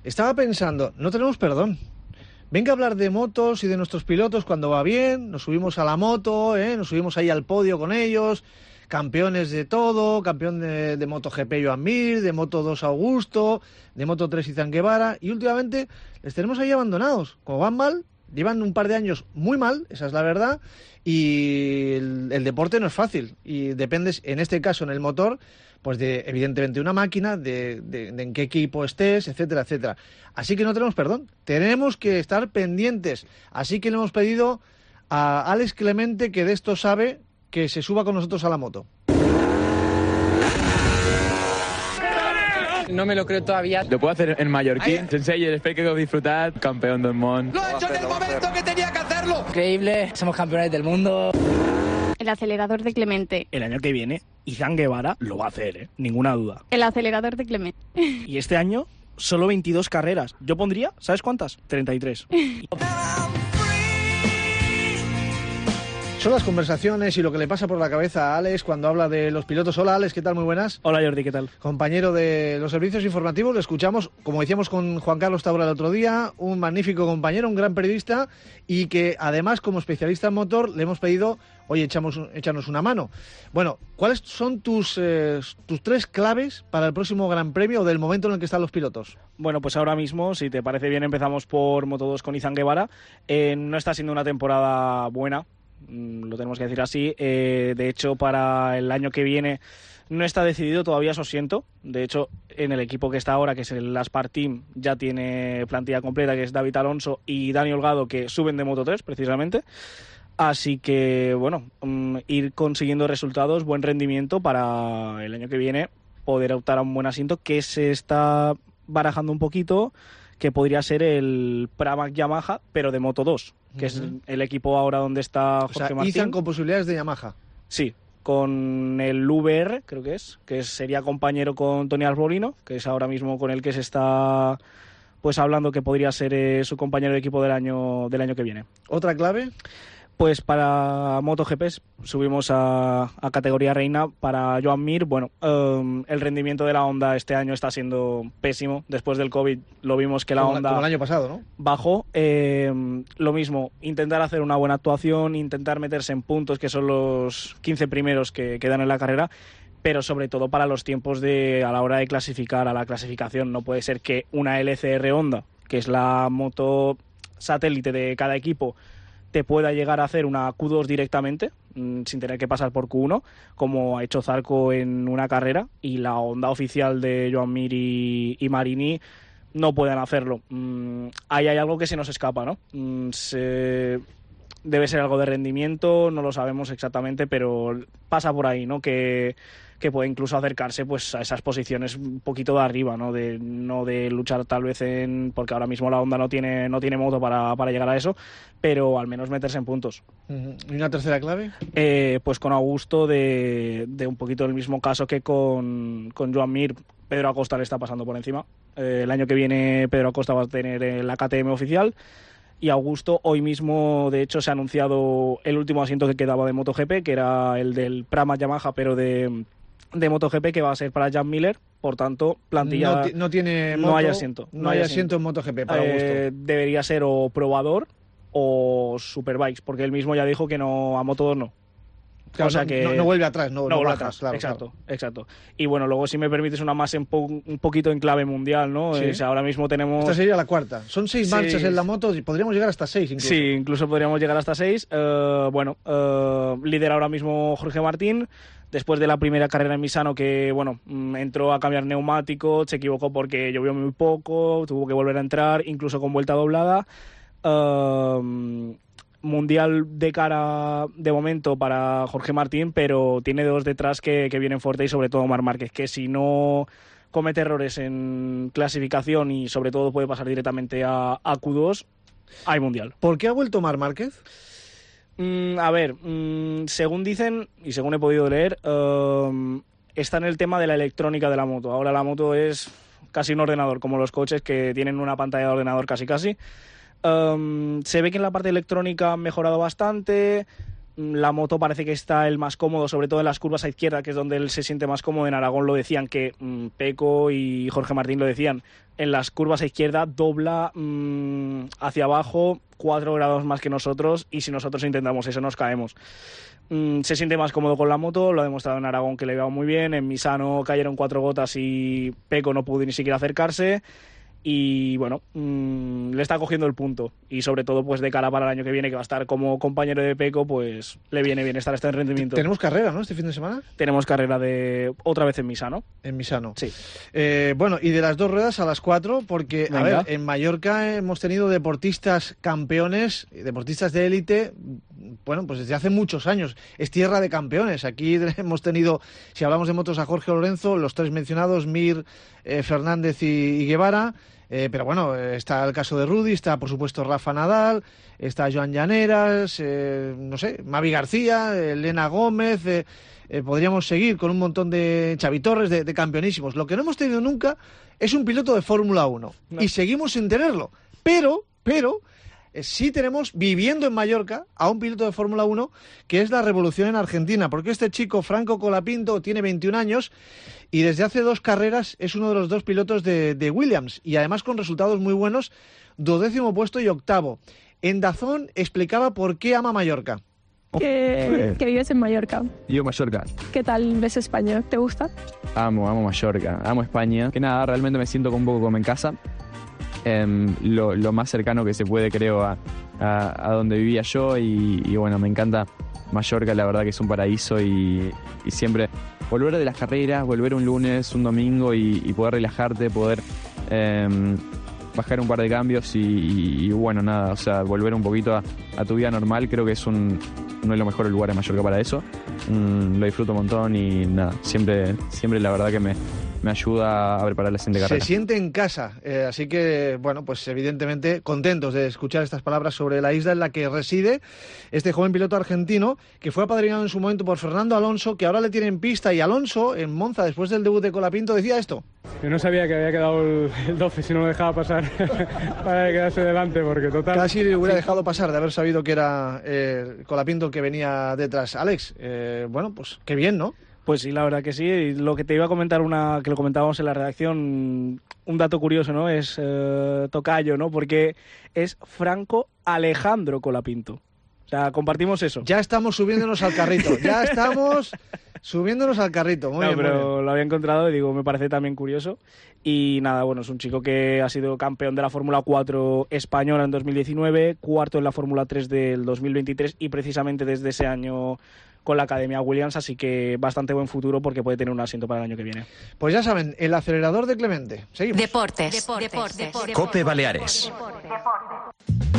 estaba pensando, no tenemos perdón. Venga a hablar de motos y de nuestros pilotos cuando va bien, nos subimos a la moto, nos subimos ahí al podio con ellos, campeones de todo, campeón de MotoGP Joan Mir, de Moto2 Augusto, de Moto3 Izan Guevara, y últimamente les tenemos ahí abandonados. Como van mal, llevan un par de años muy mal, esa es la verdad, y el deporte no es fácil, y dependes, en este caso, en el motor, pues de, evidentemente, una máquina, de en qué equipo estés, etcétera, etcétera. Así que no tenemos perdón, tenemos que estar pendientes. Así que le hemos pedido a Alex Clemente, que de esto sabe, que se suba con nosotros a la moto. No me lo creo todavía. Lo puedo hacer en mallorquín. Sensei, espero que lo disfrutad. Campeón del mundo. ¡Lo he hecho en el momento que tenía que hacerlo! Increíble, somos campeones del mundo. El acelerador de Clemente. El año que viene, Izan Guevara lo va a hacer, ninguna duda. El acelerador de Clemente. Y este año, solo 22 carreras. Yo pondría, ¿sabes cuántas? 33. Son las conversaciones y lo que le pasa por la cabeza a Alex cuando habla de los pilotos. Hola Alex, ¿qué tal? Muy buenas. Hola Jordi, ¿qué tal? Compañero de los servicios informativos, lo escuchamos, como decíamos con Juan Carlos Taura el otro día, un magnífico compañero, un gran periodista y que además como especialista en motor le hemos pedido, oye, échanos una mano. Bueno, ¿cuáles son tus tres claves para el próximo Gran Premio o del momento en el que están los pilotos? Bueno, pues ahora mismo, si te parece bien, empezamos por Moto2 con Izan Guevara. No está siendo una temporada buena, lo tenemos que decir así. De hecho, para el año que viene no está decidido todavía su asiento. De hecho, en el equipo que está ahora, que es el Aspar Team, ya tiene plantilla completa, que es David Alonso y Dani Holgado, que suben de Moto3 precisamente. Así que, bueno, ir consiguiendo resultados, buen rendimiento para el año que viene, poder optar a un buen asiento, que se está barajando un poquito, que podría ser el Pramac Yamaha, pero de Moto2, que es el equipo ahora donde está Jorge Martín. Izan con posibilidades de Yamaha. Sí, con el VR, creo que sería compañero con Tony Arbolino, que es ahora mismo con el que se está pues hablando que podría ser su compañero de equipo del año que viene. ¿Otra clave? Pues para MotoGP subimos a categoría reina para Joan Mir. Bueno, el rendimiento de la Honda este año está siendo pésimo. Después del COVID lo vimos que la Honda... Como el año pasado, ¿no? Bajó. Lo mismo, intentar hacer una buena actuación, intentar meterse en puntos, que son los 15 primeros que quedan en la carrera, pero sobre todo para los tiempos a la hora de clasificar a la clasificación. No puede ser que una LCR Honda, que es la moto satélite de cada equipo, te pueda llegar a hacer una Q2 directamente, sin tener que pasar por Q1, como ha hecho Zarco en una carrera, y la Honda oficial de Joan Mir y Marini no puedan hacerlo. Ahí hay algo que se nos escapa, ¿no? Debe ser algo de rendimiento, no lo sabemos exactamente, pero pasa por ahí, ¿no? Que puede incluso acercarse pues a esas posiciones un poquito de arriba, ¿no? De luchar tal vez porque ahora mismo la Honda no tiene moto para llegar a eso, pero al menos meterse en puntos. ¿Y una tercera clave? Pues con Augusto de un poquito el mismo caso que con Joan Mir. Pedro Acosta le está pasando por encima. El año que viene Pedro Acosta va a tener la KTM oficial. Y Augusto, hoy mismo, de hecho, se ha anunciado el último asiento que quedaba de MotoGP, que era el del Pramac Yamaha, pero de MotoGP, que va a ser para Jan Miller. Por tanto, plantilla... No hay asiento. No hay asiento en MotoGP para Augusto. Debería ser o probador o Superbikes, porque él mismo ya dijo que no, a Moto2 no. Claro, o sea que no vuelve atrás, no vuelve bajas, atrás. Claro, exacto, claro. Exacto. Y bueno, luego si me permites una más un poquito en clave mundial, ¿no? Sí. Ahora mismo tenemos... Esta sería la cuarta. Son 6 marchas en la moto y podríamos llegar hasta 6 incluso. Sí, incluso podríamos llegar hasta 6. Lidera ahora mismo Jorge Martín. Después de la primera carrera en Misano, que bueno, entró a cambiar neumático, se equivocó porque llovió muy poco, tuvo que volver a entrar, incluso con vuelta doblada. Mundial de cara de momento para Jorge Martín, pero tiene dos detrás que vienen fuerte, y sobre todo Marc Márquez, que si no comete errores en clasificación y sobre todo puede pasar directamente a Q2, hay mundial. ¿Por qué ha vuelto Marc Márquez? Según dicen y según he podido leer, está en el tema de la electrónica de la moto. Ahora la moto es casi un ordenador, como los coches que tienen una pantalla de ordenador casi. Se ve que en la parte electrónica han mejorado bastante, la moto parece que está el más cómodo, sobre todo en las curvas a izquierda, que es donde él se siente más cómodo. En Aragón lo decían, que Peco y Jorge Martín lo decían, en las curvas a izquierda dobla hacia abajo 4 grados más que nosotros, y si nosotros intentamos eso nos caemos. Se siente más cómodo con la moto, lo ha demostrado en Aragón, que le iba muy bien. En Misano cayeron 4 gotas y Peco no pudo ni siquiera acercarse. Y bueno, le está cogiendo el punto, y sobre todo pues de cara para el año que viene, que va a estar como compañero de Peco, pues le viene bien estar en rendimiento. Tenemos carrera, ¿no?, este fin de semana. Tenemos carrera de otra vez en Misano. En Misano. Sí. Bueno, y de las 2 ruedas a las 4, porque, Venga. a ver, en Mallorca hemos tenido deportistas campeones, deportistas de élite, bueno, pues desde hace muchos años. Es tierra de campeones. Aquí hemos tenido, si hablamos de motos, a Jorge Lorenzo, los 3 mencionados, Mir, Fernández y Guevara. Pero bueno, está el caso de Rudy, está por supuesto Rafa Nadal, está Joan Llaneras, no sé, Mavi García, Elena Gómez, podríamos seguir con un montón de Xavi Torres, de campeonísimos. Lo que no hemos tenido nunca es un piloto de Fórmula 1, no. Y seguimos sin tenerlo, pero sí tenemos viviendo en Mallorca a un piloto de Fórmula 1, que es la revolución en Argentina, porque este chico, Franco Colapinto, tiene 21 años y desde hace 2 carreras es uno de los 2 pilotos de Williams, y además con resultados muy buenos, 12º puesto y 8º. En DAZN explicaba por qué ama Mallorca. Que vives en Mallorca. Yo Mallorca. ¿Qué tal ves España? ¿Te gusta? Amo Mallorca, amo España. Que nada, realmente me siento un poco como en casa. Lo más cercano que se puede, creo, a donde vivía yo, y bueno, me encanta Mallorca, la verdad que es un paraíso, y siempre volver de las carreras, volver un lunes, un domingo y poder relajarte, poder bajar un par de cambios y bueno, nada, o sea, volver un poquito a tu vida normal, creo que es uno de los mejores lugares Mallorca para eso. Lo disfruto un montón y nada, siempre la verdad que me ayuda a preparar la siguiente carrera. Se siente en casa, así que, bueno, pues evidentemente contentos de escuchar estas palabras sobre la isla en la que reside este joven piloto argentino, que fue apadrinado en su momento por Fernando Alonso, que ahora le tiene en pista, y Alonso, en Monza, después del debut de Colapinto, decía esto. Yo no sabía que había quedado el 12 si no me dejaba pasar para quedarse delante, porque total... Casi le hubiera dejado pasar de haber sabido que era Colapinto el que venía detrás. Alex, bueno, pues qué bien, ¿no? Pues sí, la verdad que sí. Y lo que te iba a comentar, que lo comentábamos en la redacción, un dato curioso, ¿no? Es tocayo, ¿no? Porque es Franco Alejandro Colapinto. O sea, compartimos eso. Ya estamos subiéndonos al carrito. Ya estamos subiéndonos al carrito. Muy bien, pero muy bien. Lo había encontrado y digo, me parece también curioso. Y nada, bueno, es un chico que ha sido campeón de la Fórmula 4 española en 2019, 4º en la Fórmula 3 del 2023, y precisamente desde ese año con la Academia Williams, así que bastante buen futuro, porque puede tener un asiento para el año que viene. Pues ya saben, el acelerador de Clemente. Seguimos. Deportes. COPE Baleares.